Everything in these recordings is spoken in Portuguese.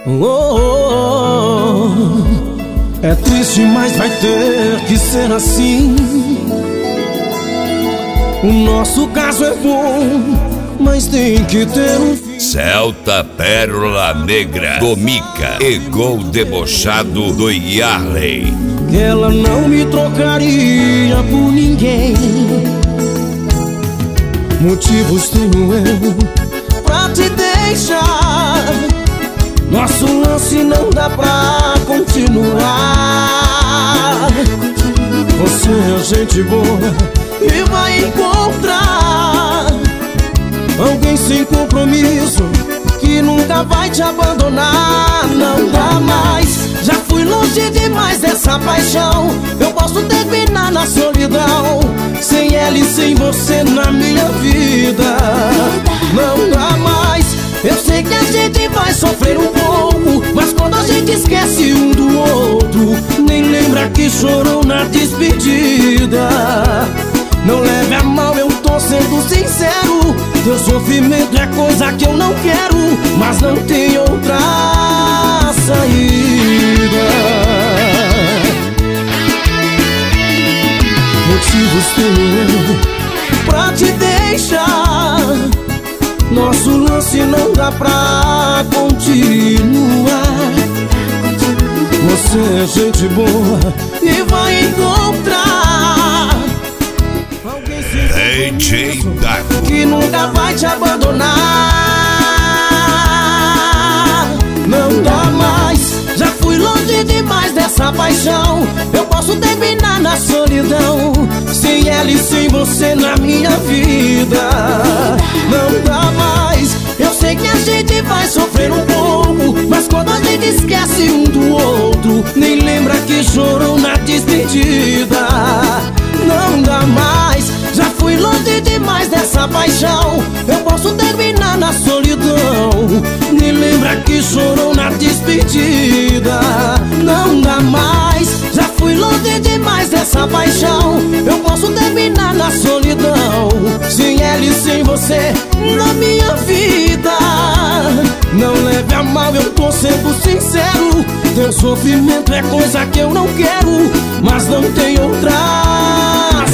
É triste, mas vai ter que ser assim. O nosso caso é bom, mas tem que ter um fim. Celta Pérola Negra do Mica e Gol Debochado do Yarley. Ela não me trocaria por ninguém. Motivos tenho eu pra te deixar. Nosso lance não dá pra continuar. Você é gente boa e vai encontrar alguém sem compromisso que nunca vai te abandonar. Não dá mais, já fui longe demais dessa paixão. Eu posso terminar na solidão, sem ela e sem você na minha vida. Não dá mais, eu sei que a gente vai sofrer um pouco, mas quando a gente esquece um do outro, nem lembra que chorou na despedida. Não leve a mal, eu tô sendo sincero. Teu sofrimento é coisa que eu não quero, mas não tem outra saída. Motivos tenho eu pra te deixar. Nosso lance não dá pra continuar. Você é gente boa e vai encontrar alguém DJ Dago que nunca vai te abandonar. Não dá mais, já fui longe demais dessa paixão. Eu posso terminar na solidão, sem ela e sem você na minha vida. Não dá mais, eu sei que a gente vai sofrer um pouco, mas quando a gente esquece um do outro, nem lembra que chorou na despedida. Não dá mais, já fui longe demais dessa paixão. Eu posso terminar na solidão, nem lembra que chorou na despedida. Não dá mais, já fui longe demais dessa paixão. Eu posso terminar na solidão, sem ela e sem você na minha vida. Não leve a mal, eu tô sendo sincero. Teu sofrimento é coisa que eu não quero, mas não tem outra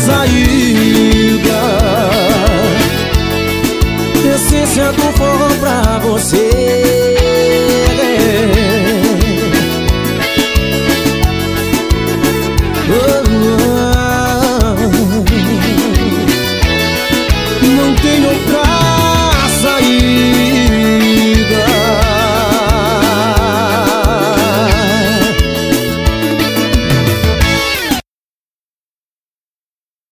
saída. Essência do forró pra você.